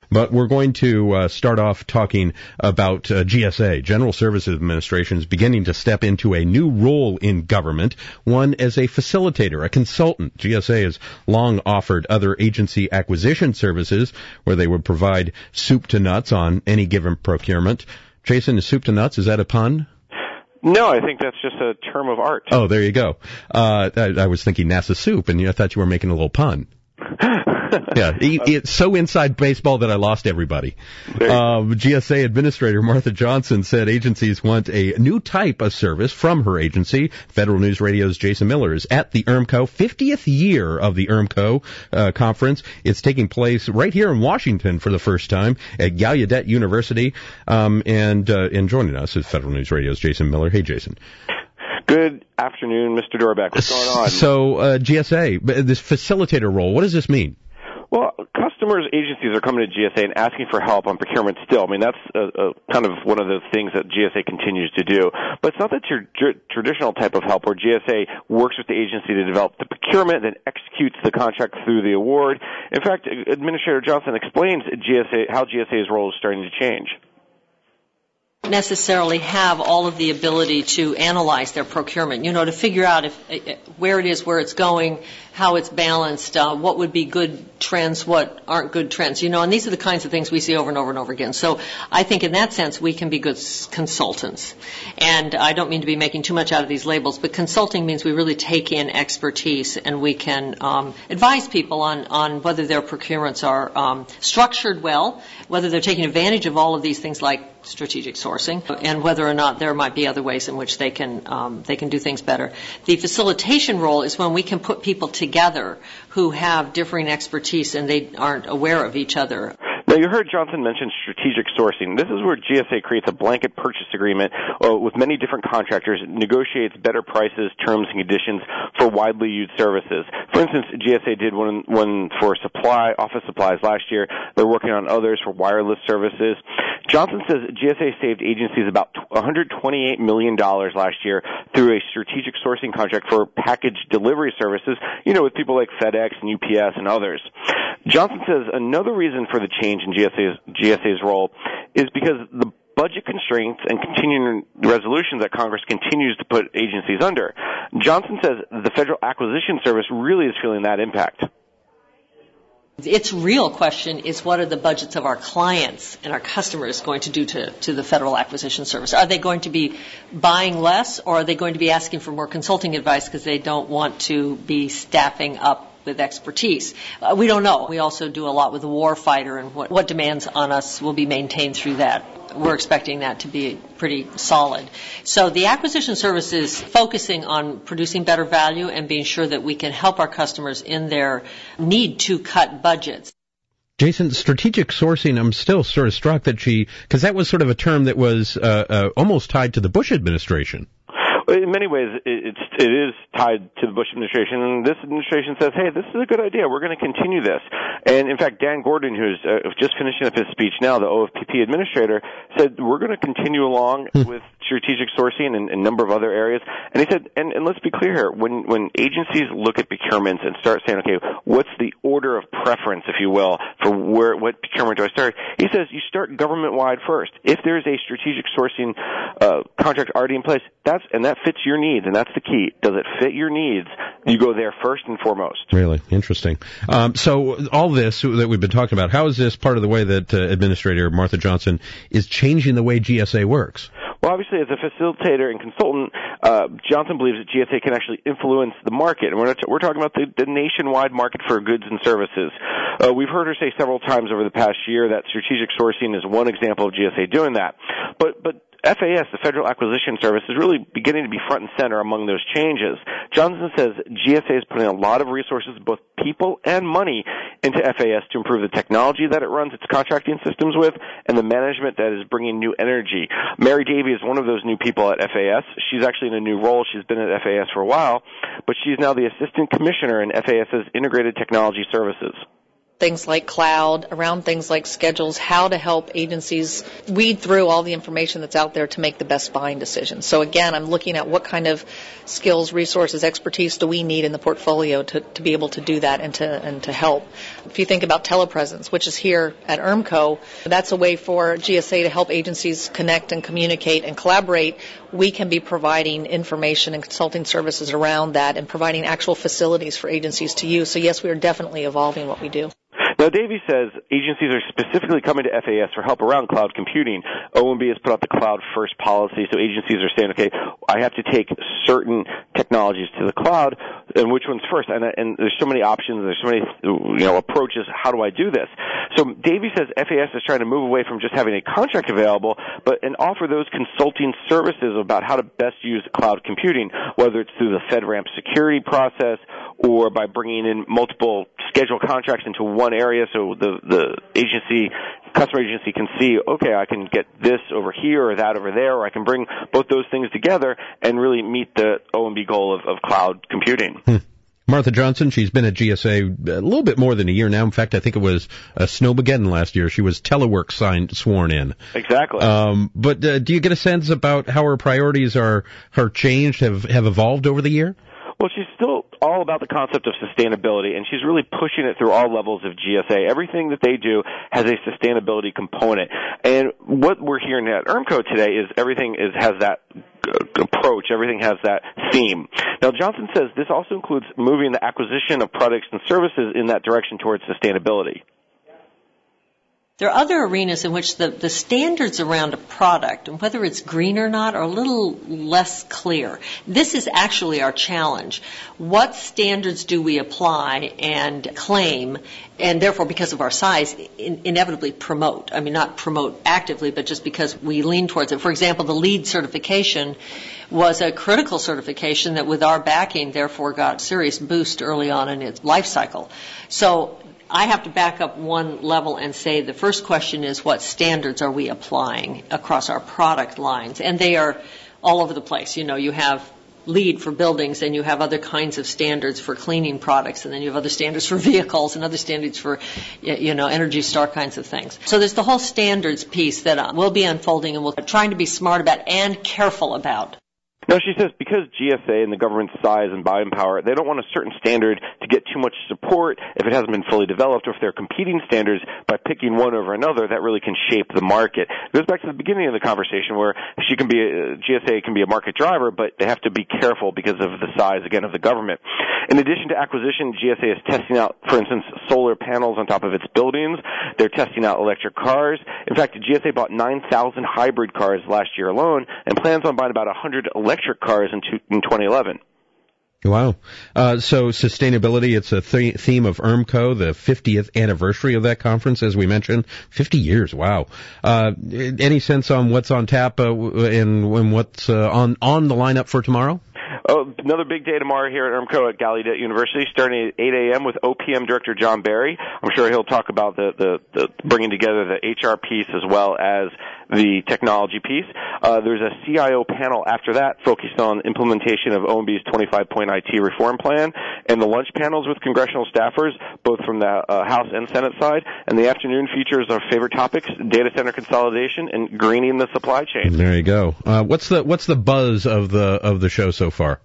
But we're going to start off talking about GSA. General Services Administration is beginning to step into a new role in government, one as a facilitator, a consultant. GSA has long offered other agency acquisition services where they would provide soup to nuts on any given procurement. Jason, is soup to nuts, is that a pun? No, I think that's just a term of art. Oh, there you go. I was thinking NASA soup, and I thought you were making a little pun. Yeah, it's so inside baseball that I lost everybody. GSA Administrator Martha Johnson said agencies want a new type of service from her agency. Federal News Radio's Jason Miller is at the IRMCO, 50th year of the IRMCO conference. It's taking place right here in Washington for the first time at Gallaudet University. And joining us is Federal News Radio's Jason Miller. Hey, Jason. Good afternoon, Mr. Dorbeck. What's going on? So, GSA, this facilitator role, what does this mean? Well, customers, agencies are coming to GSA and asking for help on procurement still. I mean, that's kind of one of the things that GSA continues to do. But it's not the traditional type of help where GSA works with the agency to develop the procurement, then executes the contract through the award. In fact, Administrator Johnson explains how GSA's role is starting to change. Necessarily have all of the ability to analyze their procurement, to figure out where it is, where it's going, how it's balanced, what would be good trends, what aren't good trends, and these are the kinds of things we see over and over and over again. So I think in that sense we can be good consultants. And I don't mean to be making too much out of these labels, but consulting means we really take in expertise and we can advise people on whether their procurements are structured well, whether they're taking advantage of all of these things like strategic sourcing, and whether or not there might be other ways in which they can do things better. The facilitation role is when we can put people together who have differing expertise and they aren't aware of each other. Now, you heard Johnson mention strategic sourcing. This is where GSA creates a blanket purchase agreement with many different contractors, negotiates better prices, terms, and conditions for widely used services. For instance, GSA did one for office supplies last year. They're working on others for wireless services. Johnson says GSA saved agencies about $128 million last year through a strategic sourcing contract for package delivery services, with people like FedEx and UPS and others. Johnson says another reason for the change in GSA's role is because the budget constraints and continuing resolutions that Congress continues to put agencies under. Johnson says the Federal Acquisition Service really is feeling that impact. Its real question is, what are the budgets of our clients and our customers going to do to the Federal Acquisition Service? Are they going to be buying less, or are they going to be asking for more consulting advice because they don't want to be staffing up with expertise? We don't know. We also do a lot with the war fighter, and what demands on us will be maintained through that. We're expecting that to be pretty solid. So the acquisition service is focusing on producing better value and being sure that we can help our customers in their need to cut budgets. Jason, strategic sourcing, I'm still sort of struck that because that was sort of a term that was almost tied to the Bush administration. In many ways, it is tied to the Bush administration, and this administration says, hey, this is a good idea. We're going to continue this. And, in fact, Dan Gordon, who's just finishing up his speech now, the OFPP administrator, said we're going to continue along with strategic sourcing and a number of other areas. And he said, and let's be clear here, when agencies look at procurements and start saying, okay, what's the order of preference, if you will, for what procurement do I start? He says you start government-wide first. If there's a strategic sourcing contract already in place, that fits your needs, and that's the key. Does it fit your needs? You go there first and foremost. Really interesting. So all this that we've been talking about, how is this part of the way that Administrator Martha Johnson is changing the way GSA works? Well, obviously, as a facilitator and consultant, Johnson believes that GSA can actually influence the market. And we're talking about the nationwide market for goods and services. We've heard her say several times over the past year that strategic sourcing is one example of GSA doing that. But FAS, the Federal Acquisition Service, is really beginning to be front and center among those changes. Johnson says GSA is putting a lot of resources, both people and money, into FAS to improve the technology that it runs its contracting systems with and the management that is bringing new energy. Mary Davey is one of those new people at FAS. She's actually in a new role. She's been at FAS for a while, but she's now the Assistant Commissioner in FAS's Integrated Technology Services. things like cloud, around things like schedules, how to help agencies weed through all the information that's out there to make the best buying decisions. So again, I'm looking at what kind of skills, resources, expertise do we need in the portfolio to be able to do that and to help. If you think about telepresence, which is here at ERMCO, that's a way for GSA to help agencies connect and communicate and collaborate. We can be providing information and consulting services around that and providing actual facilities for agencies to use. So yes, we are definitely evolving what we do. Now, Davey says agencies are specifically coming to FAS for help around cloud computing. OMB has put out the cloud first policy, so agencies are saying, okay, I have to take certain technologies to the cloud, and which one's first? And there's so many options, there's so many approaches. How do I do this? So Davey says FAS is trying to move away from just having a contract available, and offer those consulting services about how to best use cloud computing, whether it's through the FedRAMP security process or by bringing in multiple scheduled contracts into one area so the customer agency can see, okay, I can get this over here or that over there, or I can bring both those things together and really meet the OMB goal of cloud computing. Martha Johnson, she's been at GSA a little bit more than a year now. In fact, I think it was Snowmageddon last year. She was telework sworn in. Exactly. But do you get a sense about how her priorities are changed, have evolved over the year? Well, she's still all about the concept of sustainability, and she's really pushing it through all levels of GSA. Everything that they do has a sustainability component. And what we're hearing at ERMCO today is everything has that approach. Everything has that theme. Now, Johnson says this also includes moving the acquisition of products and services in that direction towards sustainability. There are other arenas in which the standards around a product, and whether it's green or not, are a little less clear. This is actually our challenge. What standards do we apply and claim, and therefore, because of our size, inevitably promote? I mean, not promote actively, but just because we lean towards it. For example, the LEED certification was a critical certification that, with our backing, therefore got a serious boost early on in its life cycle. So I have to back up one level and say the first question is, what standards are we applying across our product lines? And they are all over the place. You have LEED for buildings, and you have other kinds of standards for cleaning products, and then you have other standards for vehicles and other standards for, Energy Star kinds of things. So there's the whole standards piece that we'll be unfolding and we're trying to be smart about and careful about. No, she says because GSA and the government's size and buying power, they don't want a certain standard to get too much support if it hasn't been fully developed, or if they're competing standards by picking one over another, that really can shape the market. It goes back to the beginning of the conversation where GSA can be a market driver, but they have to be careful because of the size, again, of the government. In addition to acquisition, GSA is testing out, for instance, solar panels on top of its buildings. They're testing out electric cars. In fact, GSA bought 9,000 hybrid cars last year alone and plans on buying about 100 electric cars in 2011. Wow. So sustainability, it's a theme of ERMCO, the 50th anniversary of that conference, as we mentioned. 50 years, wow. Any sense on what's on tap and what's on the lineup for tomorrow? Another big day tomorrow here at ERMCO at Gallaudet University, starting at 8 a.m. with OPM Director John Barry. I'm sure he'll talk about the bringing together the HR piece as well as the technology piece. There's a CIO panel after that focused on implementation of OMB's 25-point IT reform plan, and the lunch panels with congressional staffers, both from the House and Senate side. And the afternoon features our favorite topics: data center consolidation and greening the supply chain. There you go. What's the buzz of the show so far?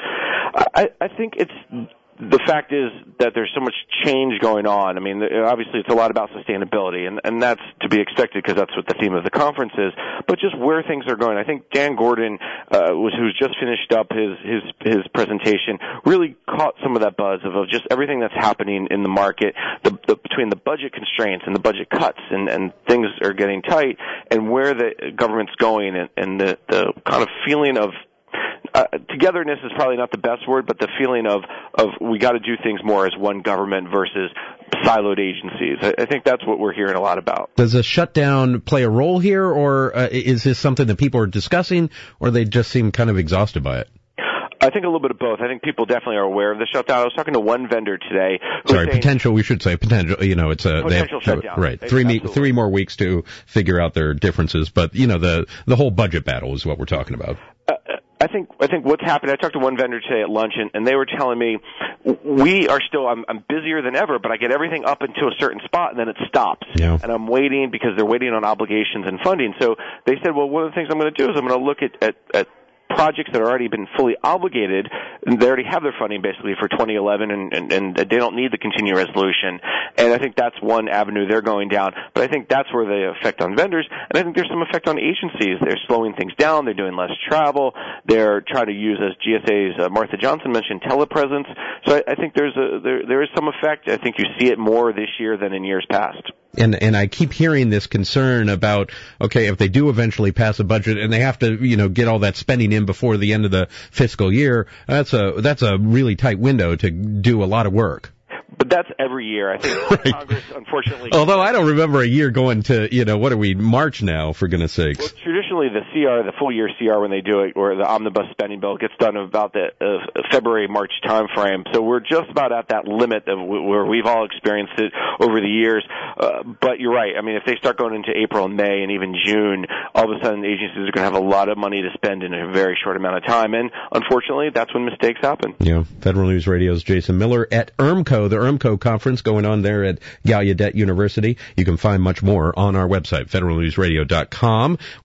I think the fact is that there's so much change going on. I mean, obviously it's a lot about sustainability, and that's to be expected because that's what the theme of the conference is, but just where things are going. I think Dan Gordon, who's just finished up his presentation, really caught some of that buzz of just everything that's happening in the market, between the budget constraints and the budget cuts, and things are getting tight, and where the government's going, and the kind of feeling of togetherness is probably not the best word, but the feeling of we got to do things more as one government versus siloed agencies. I think that's what we're hearing a lot about. Does a shutdown play a role here, or is this something that people are discussing, or they just seem kind of exhausted by it? I think a little bit of both. I think people definitely are aware of the shutdown. I was talking to one vendor today. We should say potential. It's a potential shutdown. Right. Three more weeks to figure out their differences, but the whole budget battle is what we're talking about. I think what's happened, I talked to one vendor today at lunch, and they were telling me, we are still, I'm busier than ever, but I get everything up into a certain spot, and then it stops. Yeah. And I'm waiting because they're waiting on obligations and funding. So they said, well, one of the things I'm going to do is I'm going to look at projects that have already been fully obligated, and they already have their funding basically for 2011, and they don't need the continuing resolution. And I think that's one avenue they're going down. But I think that's where the effect on vendors, and I think there's some effect on agencies. They're slowing things down. They're doing less travel. They're trying to use, as GSA's Martha Johnson mentioned, telepresence. So I think there is some effect. I think you see it more this year than in years past. And I keep hearing this concern about, okay, if they do eventually pass a budget and they have to, get all that spending in before the end of the fiscal year, that's a really tight window to do a lot of work. But that's every year. I think right. Congress, unfortunately... Although I don't remember a year going to, what are we, March now, for goodness sakes. Well, traditionally the CR, the full-year CR when they do it, or the omnibus spending bill, gets done about the February, March time frame. So we're just about at that limit of where we've all experienced it over the years. But you're right. I mean, if they start going into April and May and even June, all of a sudden agencies are going to have a lot of money to spend in a very short amount of time. And unfortunately, that's when mistakes happen. Yeah. Federal News Radio's Jason Miller at ERMCO, the ERMCO conference going on there at Gallaudet University. You can find much more on our website, federalnewsradio.com.